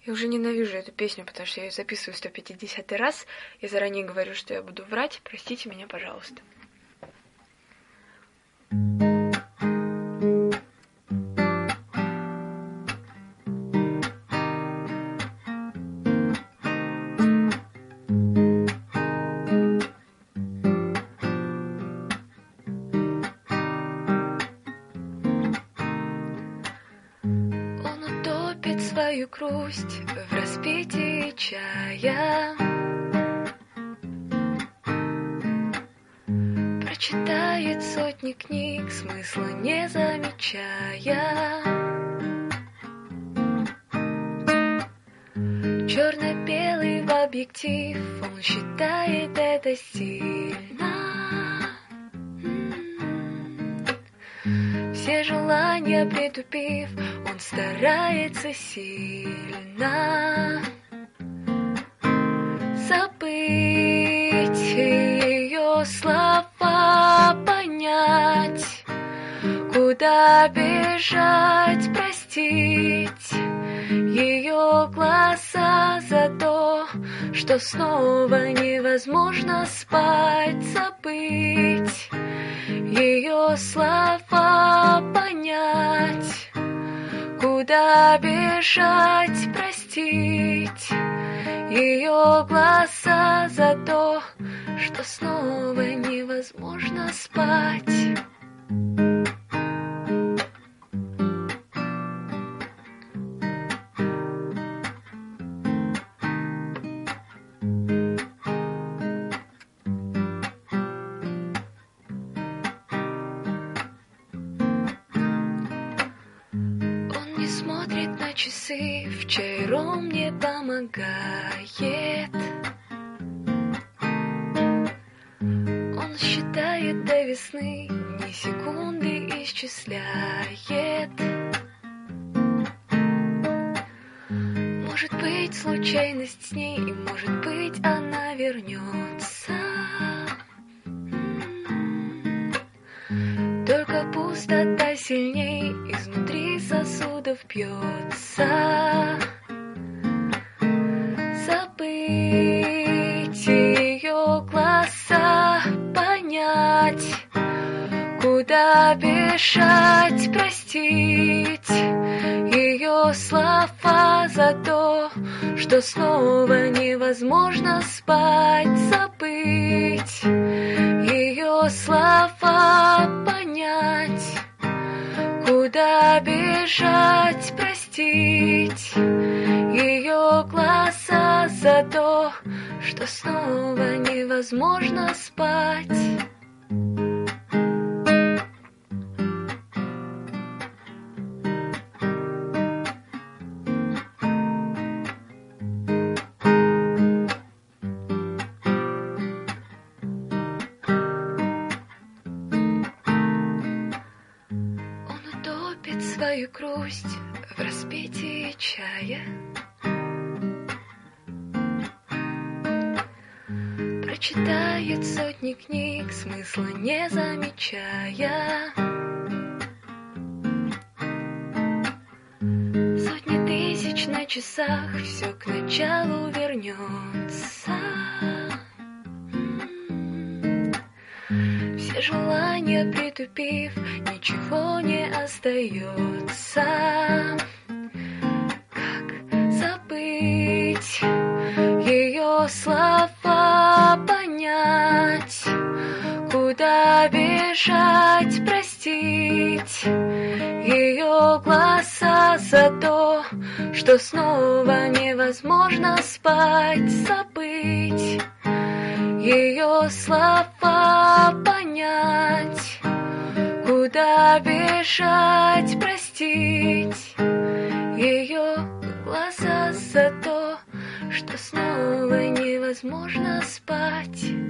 Я уже ненавижу эту песню, потому что я ее записываю 150 раз. Я заранее говорю, что я буду врать. Простите меня, пожалуйста. Свою грусть в распитии чая, прочитает сотни книг, смысла не замечая. Черно-белый в объектив, он считает это стильно. Все желания притупив, он старается сильно забыть ее слова, понять, куда бежать, простить ее глаза за то, что снова невозможно спать, забыть ее слова, понять, куда бежать, простить ее глаза за то, что снова невозможно спать. Смотрит на часы, в чай ром не помогает. Он считает до весны, ни секунды исчисляет. Может быть, случайность с ней, и может быть, она вернется. Только пустота сильней изнутри сосудов бьется. Забыть ее глаза, понять, куда бежать, простить ее слова за то, что снова невозможно спать, забыть ее слова, понять, куда бежать, простить ее глаза за то, что снова невозможно спать. Свою грусть в распитии чая, прочитает сотни книг, смысла не замечая. Сотни тысяч на часах, все к началу вернется. Все желания притупив, ничего не остается. Как забыть ее слова, понять, куда бежать, простить ее глаза за то, что снова невозможно спать, забыть ее слова, понять, куда бежать, простить ее глаза за то, что снова невозможно спать.